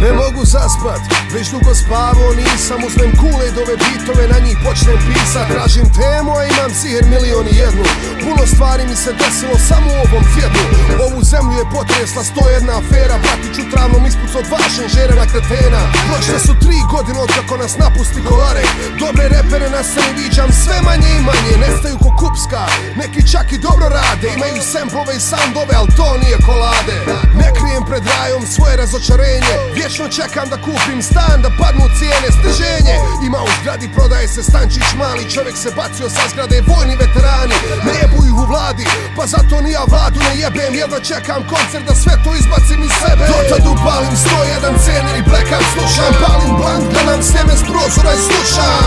Ne mogu zaspat, već dugo spavao nisam. Uzmem Kool-Aidove bitove, na njih počnem pisat. Tražim temu, a imam siher milion i jednu. Puno stvari mi se desilo samo u ovom tjednu. Ovu zemlju je potresla 101 afera. Bratić u travnom ispucao 2 ženžera na kretena. Prošle su 3 godine od kako nas napusti Kolarek. Dobre repere na sceni viđam sve manje i manje. Nestaju ko Kupska, neki čak i dobro rade. Imaju semplove i soundove, al to nije kolade. Ne krijem pred rajom svoje razočarenje. Vječno čekam da kupim stan, da padnu cijene. Stiženje ima u zgradi, prodaje se stančić mali. Čovjek se bacio sa zgrade, vojni veterani. Ne jebu ih u vladi, pa zato ni ja vladu ne jebem. Jedva čekam koncert da sve to izbacim iz sebe. Dotad upalim 101 cener i blackout slušam. Palim blank, gledam sneme s prozora i slušam.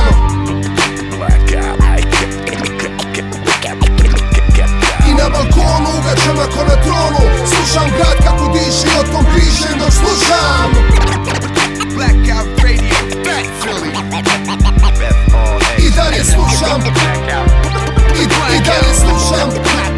I na balkonu ugačam ako na tronu. Slušam grad kako diši, o tom pišem dok slušam. Blackout Radio, back Philly. I dalje slušam. I dalje slušam.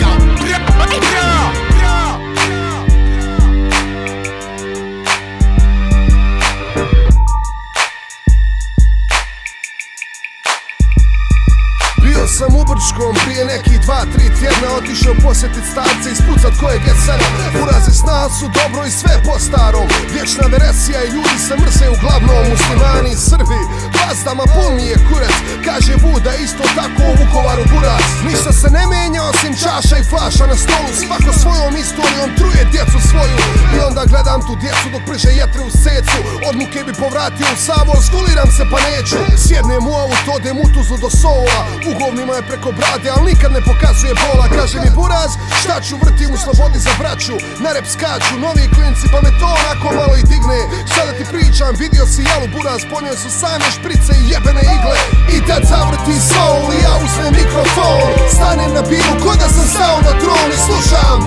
Bio sam u Brčkom prije nekih 2-3 tjedna. Otišao posjetit starce, ispucat kojeg je sana. Uraze sna su dobro i sve po starom. Vječna veresija i ljudi se mrse uglavnom. Muslimani, Srbi, pazdama pun mi je kurac. Kaže Vuda isto tako u Vukovaru buraz. Ništa se ne mijenja osim čaša i flaša na stolu. Svako svojom istorijom truje djecu svoju. I onda gledam tu djecu dok prže jetre u secu. Od muke bi povratio u Savor, skuliram se pa neću. Sjednem u auto, odem u Tuzlu do Soula. U govnima je preko brade, al nikad ne pokazuje bola. Kaže mi buraz, šta ću, vrtim u slobodi za braću. Na rep skaču, novi klinci pa me to onako malo i digne. Šta da ti pričam, vidio si jalu buraz, ponio su same šprice i jebene igle. I tad zavrti soul i ja uzmem mikrofon. Stanem na bilu ko da sam stao na tron i slušam.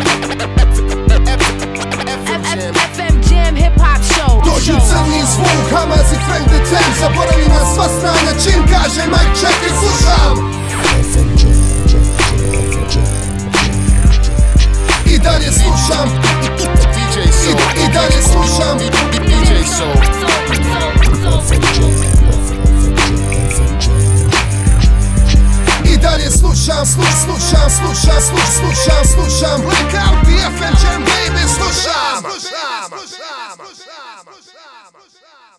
FM Jam Hip Hop Show. Dođu crni zvuk, Hamaz i Frank the Tank. Zaboravim na sva stranja čim kaže Mike check i slušam. I dalje slušam. I dalje slušam. DJ Soul. I dalje slušam, slušam. Blackout, the FM Jam, baby, slušam.